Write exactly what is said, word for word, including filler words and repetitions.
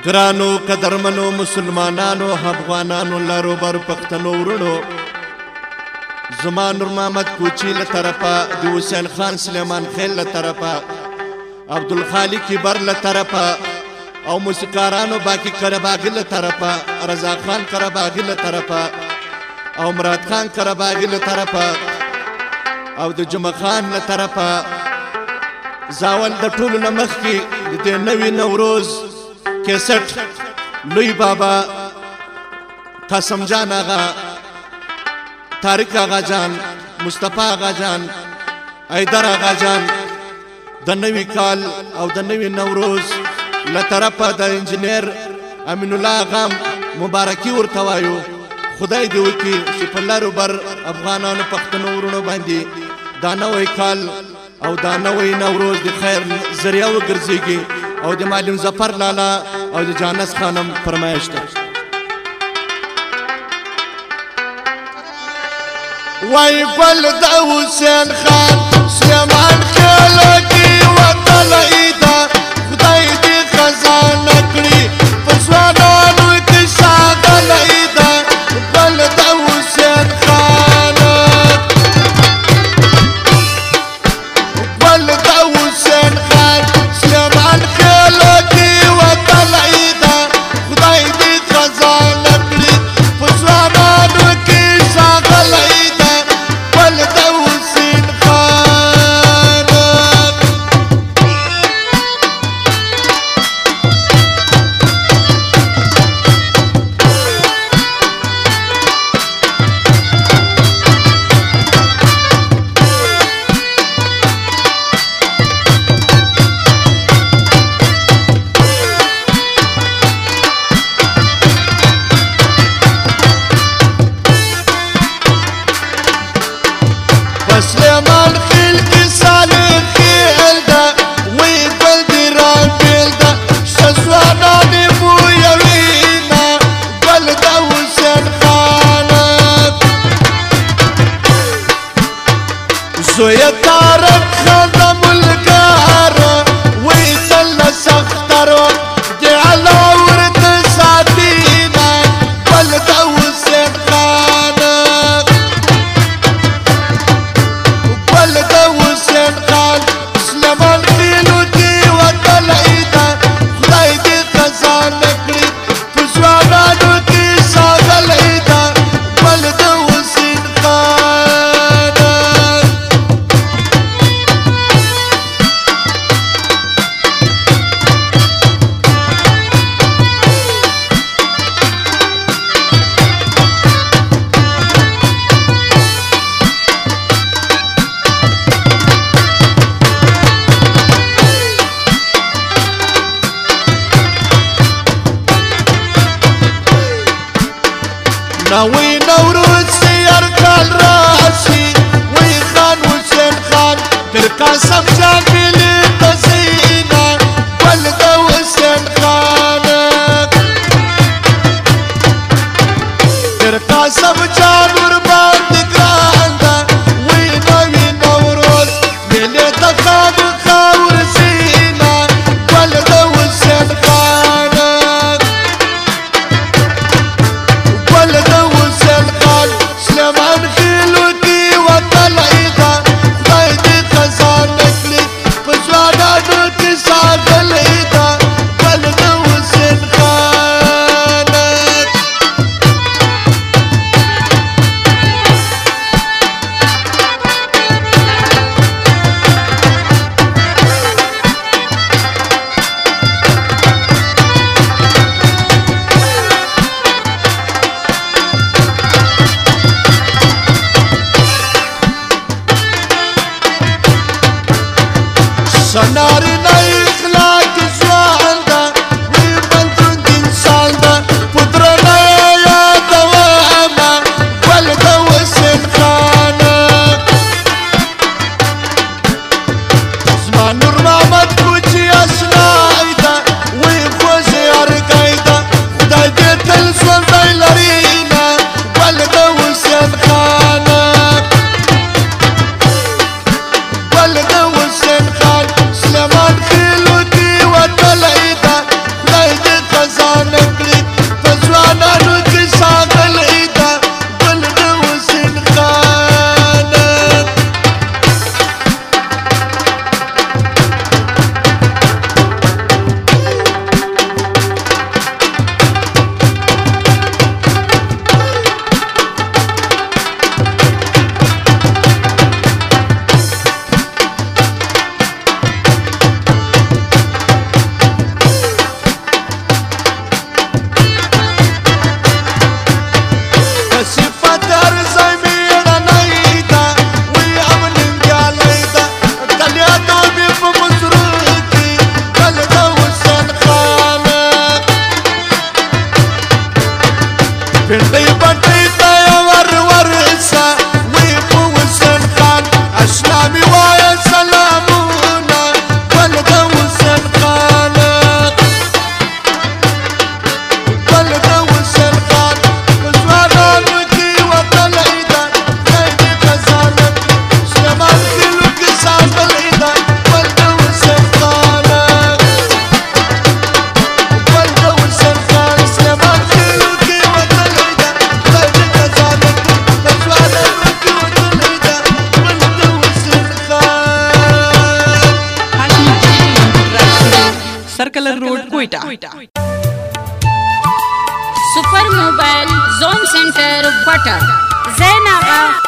ګرانو قدرمنو مسلمانانو افغانانو لارو بر پښتنو ورونو زما نور محمد کوچی له طرفه د حسین خان سلیمان خیل له طرفه عبدالخالق بر له طرفه او موسیقارانو باقی کرباغی له طرفه رضا خان کرباغی له طرفه او مراد خان کرباغی له طرفه او د جمع خان له طرفه زاول د ټولو نه مخکې د دې نوي نوروز کیسټ لوی بابا قاسم جان آغا طارق آغا جان مصطفی آغا جان ایدر آغا جان د نوي کال او د نوي نوروز له طرفه د انجینیر امین الله آغا مبارکي ورته وایو خدای دې وکړي چې په لارو بر افغانانو پښتنو ورونو باندې دا نوی کال او دا نوی نوروز د خیر ذریعه وګرځېږي او د معلم ظفر لالا او د جانس خانم فرمایش ده وای ګل د حسین خان سلیمان خیل کې وطلعي ده خدای دې خزانه کړي په ځوانانو کې ښاغلي ده ګل د حسین خان ګل د حسین خان سلیمان خیل کې وطلعي ده خدای دې خزانه کړي په ځوانانو کې ښاغلي ده ګل د حسین خان سلیمان خیل کی صالح خیل دا وی گل دی رانگیل دا شزوانانی بویوینا گل دا حسین خان زوی تارک خان دا ملگار وی تل سخترو دی علاور دا ساتینا گل دا حسین خان سلیمان خیلو دی وطلعي ده خدای دې خزانه کړي په ځوانانو کې ښاغلي ده ګل د حسین خان نوی نوروز سیر کال راشی وی خان حسین خان پھر قاسم جان ملی تزینا گل د حسین خان پھر قاسم جان ورباند گران دا وی نوی نوروز ملی تخان خاور زینا گل د حسین خان سلیمان خیلو کی وطلعي ده خدای دې خزانه کړي کوئٹہ سپر موبائل زون سینٹر بٹر زین آغا